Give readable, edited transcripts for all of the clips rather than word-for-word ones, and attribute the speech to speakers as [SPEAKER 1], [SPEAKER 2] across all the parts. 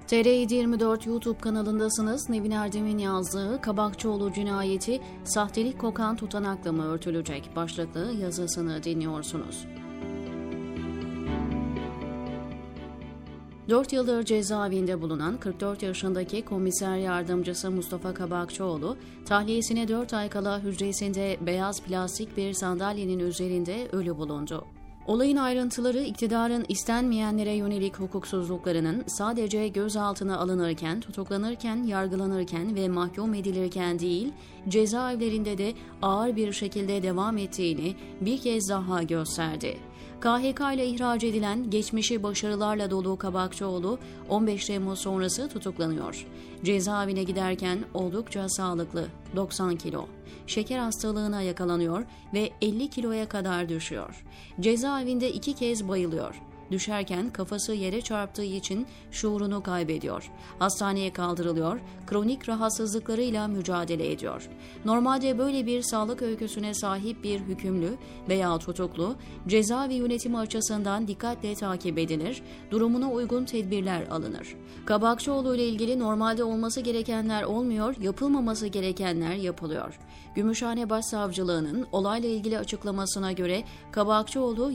[SPEAKER 1] TR724 YouTube kanalındasınız. Nevin Erdem'in yazdığı Kabakçıoğlu cinayeti sahtelik kokan tutanakla mı örtülecek başlıklı yazısını dinliyorsunuz. 4 yıldır cezaevinde bulunan 44 yaşındaki komiser yardımcısı Mustafa Kabakçıoğlu, tahliyesine 4 ay kala hücresinde beyaz plastik bir sandalyenin üzerinde ölü bulundu. Olayın ayrıntıları iktidarın istenmeyenlere yönelik hukuksuzluklarının sadece gözaltına alınırken, tutuklanırken, yargılanırken ve mahkum edilirken değil, cezaevlerinde de ağır bir şekilde devam ettiğini bir kez daha gösterdi. KHK ile ihraç edilen geçmişi başarılarla dolu Kabakçıoğlu 15 Temmuz sonrası tutuklanıyor. Cezaevine giderken oldukça sağlıklı, 90 kilo. Şeker hastalığına yakalanıyor ve 50 kiloya kadar düşüyor. Cezaevinde 2 kez bayılıyor. Düşerken kafası yere çarptığı için şuurunu kaybediyor. Hastaneye kaldırılıyor, kronik rahatsızlıklarıyla mücadele ediyor. Normalde böyle bir sağlık öyküsüne sahip bir hükümlü veya tutuklu, cezaevi yönetimi açısından dikkatle takip edilir, durumuna uygun tedbirler alınır. Kabakçıoğlu ile ilgili normalde olması gerekenler olmuyor, yapılmaması gerekenler yapılıyor. Gümüşhane Başsavcılığı'nın olayla ilgili açıklamasına göre Kabakçıoğlu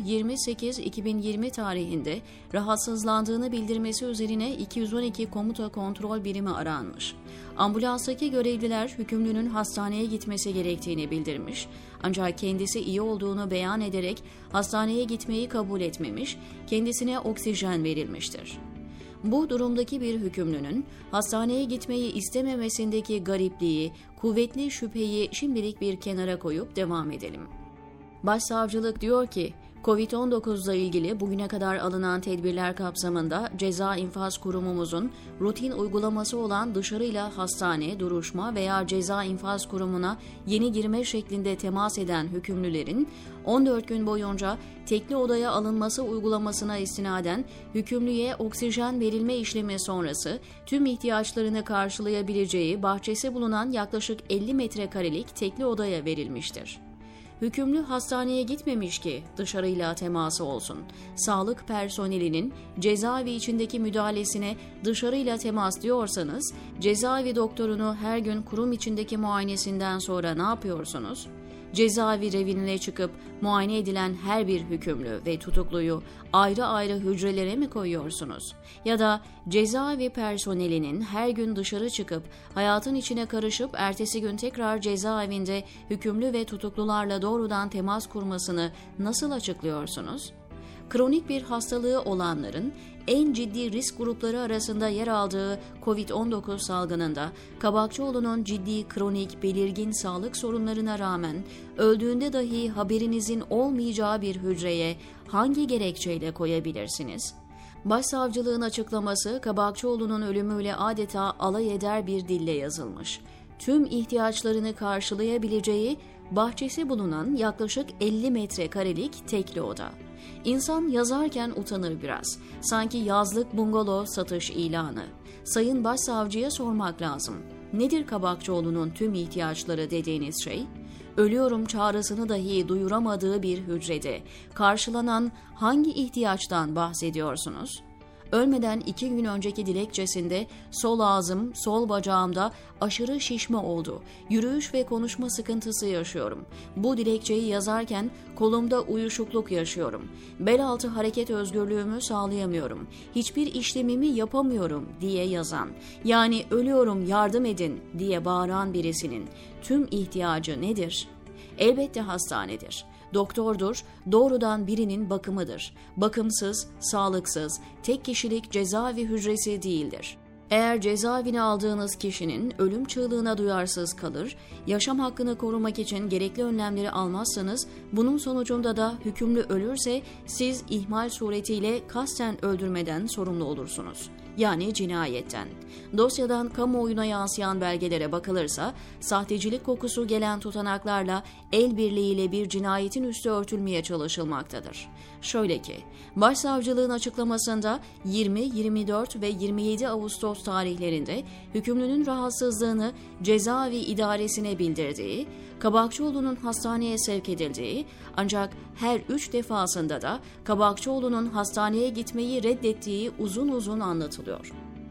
[SPEAKER 1] 28-2020 tarihinde rahatsızlandığını bildirmesi üzerine 212 komuta kontrol birimi aranmış. Ambulanstaki görevliler hükümlünün hastaneye gitmesi gerektiğini bildirmiş, ancak kendisi iyi olduğunu beyan ederek hastaneye gitmeyi kabul etmemiş, kendisine oksijen verilmiştir. Bu durumdaki bir hükümlünün hastaneye gitmeyi istememesindeki garipliği, kuvvetli şüpheyi şimdilik bir kenara koyup devam edelim. Başsavcılık diyor ki, Covid-19 ile ilgili bugüne kadar alınan tedbirler kapsamında Ceza İnfaz Kurumumuzun rutin uygulaması olan dışarıyla hastane, duruşma veya Ceza İnfaz Kurumu'na yeni girme şeklinde temas eden hükümlülerin 14 gün boyunca tekli odaya alınması uygulamasına istinaden hükümlüye oksijen verilme işlemi sonrası tüm ihtiyaçlarını karşılayabileceği bahçesi bulunan yaklaşık 50 metrekarelik tekli odaya verilmiştir. Hükümlü hastaneye gitmemiş ki dışarıyla teması olsun. Sağlık personelinin cezaevi içindeki müdahalesine dışarıyla temas diyorsanız, cezaevi doktorunu her gün kurum içindeki muayenesinden sonra ne yapıyorsunuz? Cezaevi revinine çıkıp muayene edilen her bir hükümlü ve tutukluyu ayrı ayrı hücrelere mi koyuyorsunuz? Ya da cezaevi personelinin her gün dışarı çıkıp hayatın içine karışıp ertesi gün tekrar cezaevinde hükümlü ve tutuklularla doğrudan temas kurmasını nasıl açıklıyorsunuz? Kronik bir hastalığı olanların en ciddi risk grupları arasında yer aldığı Covid-19 salgınında Kabakçıoğlu'nun ciddi kronik belirgin sağlık sorunlarına rağmen öldüğünde dahi haberinizin olmayacağı bir hücreye hangi gerekçeyle koyabilirsiniz? Başsavcılığın açıklaması Kabakçıoğlu'nun ölümüyle adeta alay eder bir dille yazılmış. Tüm ihtiyaçlarını karşılayabileceği bahçesi bulunan yaklaşık 50 metrekarelik tekli oda. İnsan yazarken utanır biraz. Sanki yazlık bungalov satış ilanı. Sayın Başsavcıya sormak lazım. Nedir Kabakçıoğlu'nun tüm ihtiyaçları dediğiniz şey? Ölüyorum çağrısını dahi duyuramadığı bir hücrede karşılanan hangi ihtiyaçtan bahsediyorsunuz? Ölmeden 2 gün önceki dilekçesinde sol ağzım, sol bacağımda aşırı şişme oldu. Yürüyüş ve konuşma sıkıntısı yaşıyorum. Bu dilekçeyi yazarken kolumda uyuşukluk yaşıyorum. Bel altı hareket özgürlüğümü sağlayamıyorum. Hiçbir işlemimi yapamıyorum diye yazan, yani ölüyorum yardım edin diye bağıran birisinin tüm ihtiyacı nedir? Elbette hastanedir. Doktordur, doğrudan birinin bakımıdır. Bakımsız, sağlıksız, tek kişilik cezaevi hücresi değildir. Eğer cezaevine aldığınız kişinin ölüm çığlığına duyarsız kalır, yaşam hakkını korumak için gerekli önlemleri almazsanız, bunun sonucunda da hükümlü ölürse siz ihmal suretiyle kasten öldürmeden sorumlu olursunuz. Yani cinayetten. Dosyadan kamuoyuna yansıyan belgelere bakılırsa, sahtecilik kokusu gelen tutanaklarla el birliğiyle bir cinayetin üstü örtülmeye çalışılmaktadır. Şöyle ki, Başsavcılığın açıklamasında 20, 24 ve 27 Ağustos tarihlerinde hükümlünün rahatsızlığını cezaevi idaresine bildirdiği, Kabakçıoğlu'nun hastaneye sevk edildiği, ancak her 3 defasında da Kabakçıoğlu'nun hastaneye gitmeyi reddettiği uzun uzun anlatılıyor.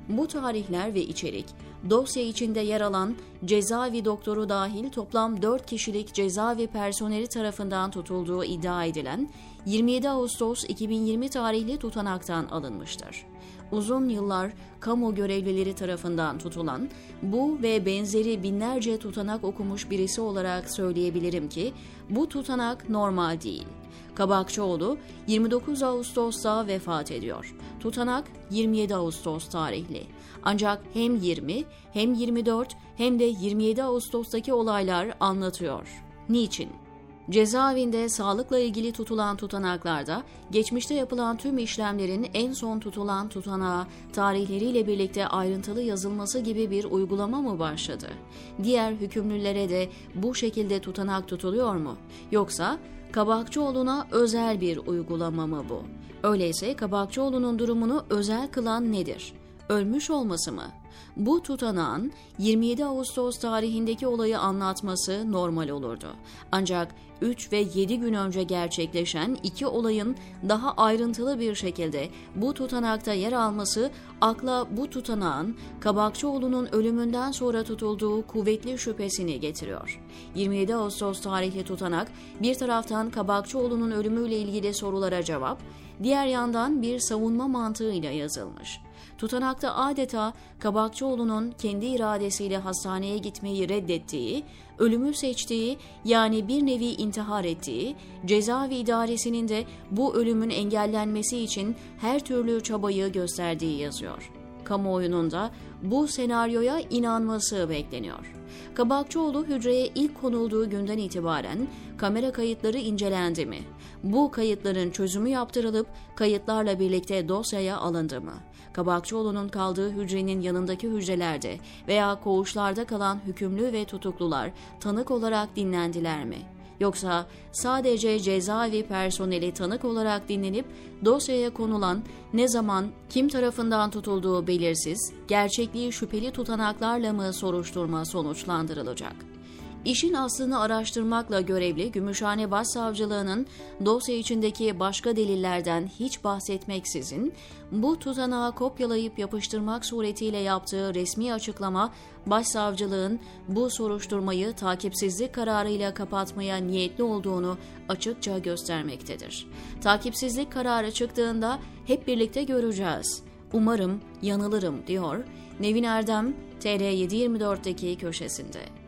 [SPEAKER 1] Bu tarihler ve içerik, dosya içinde yer alan cezaevi doktoru dahil toplam 4 kişilik cezaevi personeli tarafından tutulduğu iddia edilen 27 Ağustos 2020 tarihli tutanaktan alınmıştır. Uzun yıllar kamu görevlileri tarafından tutulan, bu ve benzeri binlerce tutanak okumuş birisi olarak söyleyebilirim ki bu tutanak normal değil. Kabakçıoğlu 29 Ağustos'ta vefat ediyor. Tutanak 27 Ağustos tarihli. Ancak hem 20 hem 24 hem de 27 Ağustos'taki olaylar anlatıyor. Niçin? Cezaevinde sağlıkla ilgili tutulan tutanaklarda geçmişte yapılan tüm işlemlerin en son tutulan tutanağa tarihleriyle birlikte ayrıntılı yazılması gibi bir uygulama mı başladı? Diğer hükümlülere de bu şekilde tutanak tutuluyor mu? Yoksa Kabakçıoğlu'na özel bir uygulama mı bu? Öyleyse Kabakçıoğlu'nun durumunu özel kılan nedir? Ölmüş olması mı? Bu tutanağın 27 Ağustos tarihindeki olayı anlatması normal olurdu. Ancak 3 ve 7 gün önce gerçekleşen iki olayın daha ayrıntılı bir şekilde bu tutanakta yer alması akla bu tutanağın Kabakçıoğlu'nun ölümünden sonra tutulduğu kuvvetli şüphesini getiriyor. 27 Ağustos tarihli tutanak bir taraftan Kabakçıoğlu'nun ölümüyle ilgili sorulara cevap, diğer yandan bir savunma mantığıyla yazılmış. Tutanakta adeta Kabakçıoğlu'nun kendi iradesiyle hastaneye gitmeyi reddettiği, ölümü seçtiği, yani bir nevi intihar ettiği, cezaevi idaresinin de bu ölümün engellenmesi için her türlü çabayı gösterdiği yazıyor. Kamuoyunun da bu senaryoya inanması bekleniyor. Kabakçıoğlu hücreye ilk konulduğu günden itibaren kamera kayıtları incelendi mi? Bu kayıtların çözümü yaptırılıp kayıtlarla birlikte dosyaya alındı mı? Kabakçıoğlu'nun kaldığı hücrenin yanındaki hücrelerde veya koğuşlarda kalan hükümlü ve tutuklular tanık olarak dinlendiler mi? Yoksa sadece cezaevi personeli tanık olarak dinlenip dosyaya konulan, ne zaman, kim tarafından tutulduğu belirsiz, gerçekliği şüpheli tutanaklarla mı soruşturma sonuçlandırılacak? İşin aslını araştırmakla görevli Gümüşhane Başsavcılığı'nın dosya içindeki başka delillerden hiç bahsetmeksizin bu tutanağı kopyalayıp yapıştırmak suretiyle yaptığı resmi açıklama, Başsavcılığın bu soruşturmayı takipsizlik kararıyla kapatmaya niyetli olduğunu açıkça göstermektedir. Takipsizlik kararı çıktığında hep birlikte göreceğiz. Umarım yanılırım, diyor Nevin Erdem, TR724'deki köşesinde.